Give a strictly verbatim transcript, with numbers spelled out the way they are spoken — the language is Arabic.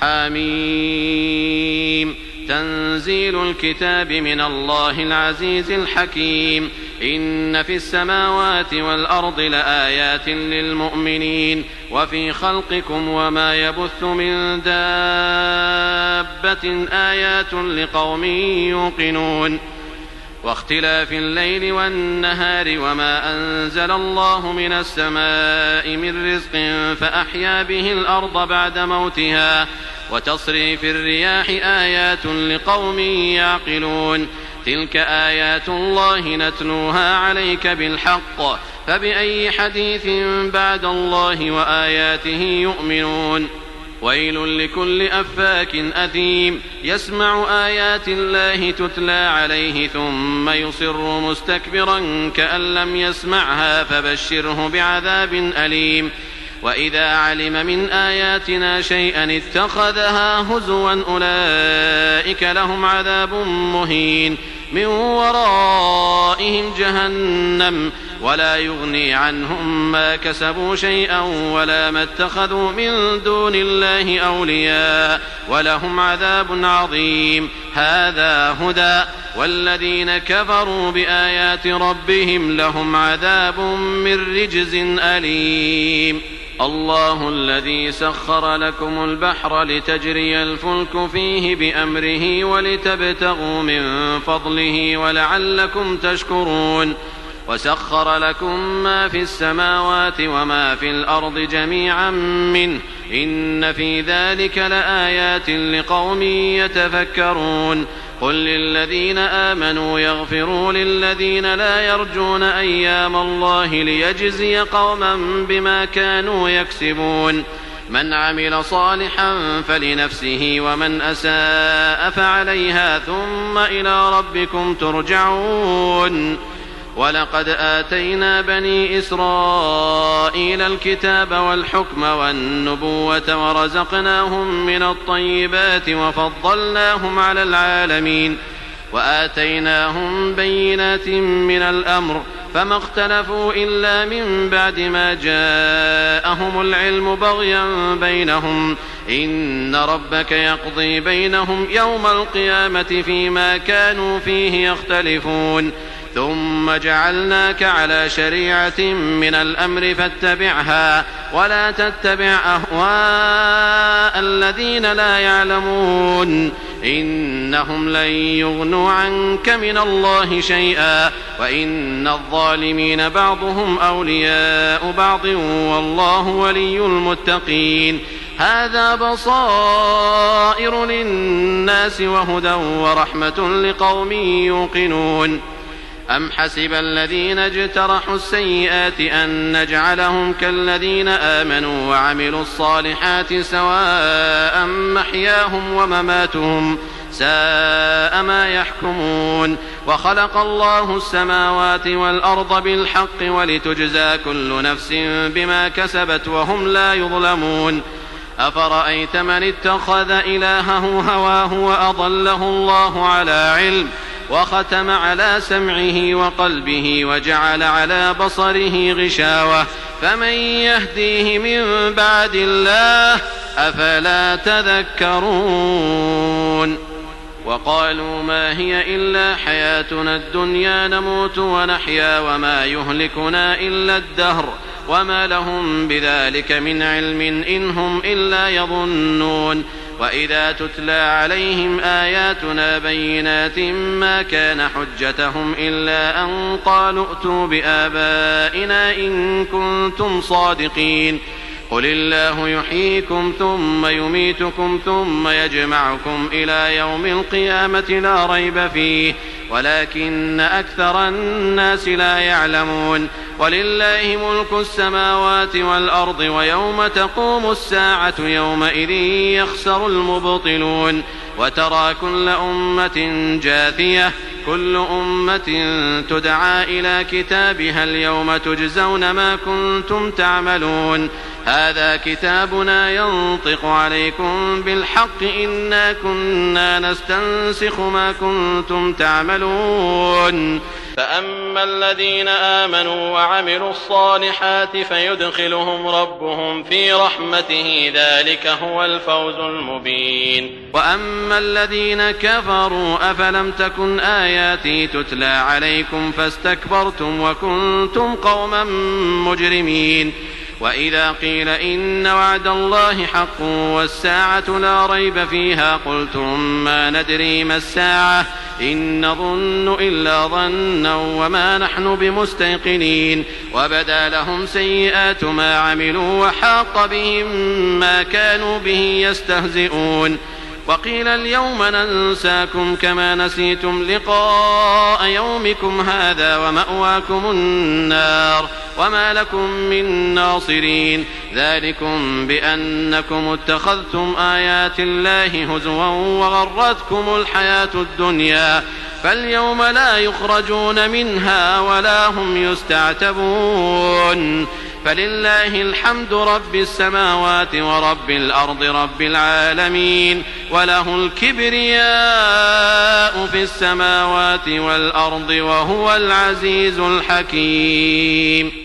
حميم تنزيل الكتاب من الله العزيز الحكيم إن في السماوات والأرض لآيات للمؤمنين وفي خلقكم وما يبث من دابة آيات لقوم يوقنون واختلاف الليل والنهار وما أنزل الله من السماء من رزق فأحيا به الأرض بعد موتها وتصريف الرياح آيات لقوم يعقلون تلك آيات الله نتلوها عليك بالحق فبأي حديث بعد الله وآياته يؤمنون ويل لكل أفاك أثيم يسمع آيات الله تتلى عليه ثم يصر مستكبرا كأن لم يسمعها فبشره بعذاب أليم وإذا علم من آياتنا شيئا اتخذها هزوا أولئك لهم عذاب مهين من ورائهم جهنم ولا يغني عنهم ما كسبوا شيئا ولا ما اتخذوا من دون الله أولياء ولهم عذاب عظيم هذا هدى والذين كفروا بآيات ربهم لهم عذاب من رجز أليم الله الذي سخر لكم البحر لتجري الفلك فيه بأمره ولتبتغوا من فضله ولعلكم تشكرون وسخر لكم ما في السماوات وما في الأرض جميعا منه إن في ذلك لآيات لقوم يتفكرون قل للذين آمنوا يغفروا للذين لا يرجون أيام الله ليجزي قوما بما كانوا يكسبون من عمل صالحا فلنفسه ومن أساء فعليها ثم إلى ربكم ترجعون ولقد آتينا بني إسرائيل الكتاب والحكم والنبوة ورزقناهم من الطيبات وفضلناهم على العالمين وآتيناهم بينات من الأمر فما اختلفوا إلا من بعد ما جاءهم العلم بغيا بينهم إن ربك يقضي بينهم يوم القيامة فيما كانوا فيه يختلفون ثم جعلناك على شريعة من الأمر فاتبعها ولا تتبع أهواء الذين لا يعلمون إنهم لن يغنوا عنك من الله شيئا وإن الظالمين بعضهم أولياء بعض والله ولي المتقين هذا بصائر للناس وهدى ورحمة لقوم يوقنون أم حسب الذين اجترحوا السيئات أن نجعلهم كالذين آمنوا وعملوا الصالحات سواء محياهم ومماتهم ساء ما يحكمون وخلق الله السماوات والأرض بالحق ولتجزى كل نفس بما كسبت وهم لا يظلمون أفرأيت من اتخذ إلهه هواه وأضله الله على علم وختم على سمعه وقلبه وجعل على بصره غشاوة فمن يهديه من بعد الله أفلا تذكرون وقالوا ما هي إلا حياتنا الدنيا نموت ونحيا وما يهلكنا إلا الدهر وما لهم بذلك من علم إن هم إلا يظنون وإذا تتلى عليهم آياتنا بينات ما كان حجتهم إلا أن قالوا ائتوا بآبائنا إن كنتم صادقين قل الله يحييكم ثم يميتكم ثم يجمعكم إلى يوم القيامة لا ريب فيه ولكن أكثر الناس لا يعلمون ولله ملك السماوات والأرض ويوم تقوم الساعة يومئذ يخسر المبطلون وترى كل أمة جاثية كل أمة تدعى إلى كتابها اليوم تجزون ما كنتم تعملون هذا كتابنا ينطق عليكم بالحق إنا كنا نستنسخ ما كنتم تعملون فأما الذين آمنوا وعملوا الصالحات فيدخلهم ربهم في رحمته ذلك هو الفوز المبين. وأما الذين كفروا أفلم تكن آياتي تتلى عليكم فاستكبرتم وكنتم قوما مجرمين. وإذا قيل إن وعد الله حق والساعة لا ريب فيها قلتم ما ندري ما الساعة إن نظن إلا ظنا وما نحن بمستيقنين. وبدا لهم سيئات ما عملوا وحاق بهم ما كانوا به يستهزئون. وقيل اليوم ننساكم كما نسيتم لقاء يومكم هذا ومأواكم النار وما لكم من ناصرين. ذلكم بأنكم اتخذتم آيات الله هزوا وغرتكم الحياة الدنيا فاليوم لا يخرجون منها ولا هم يستعتبون. فلله الحمد رب السماوات ورب الأرض رب العالمين وله الكبرياء في السماوات والأرض وهو العزيز الحكيم.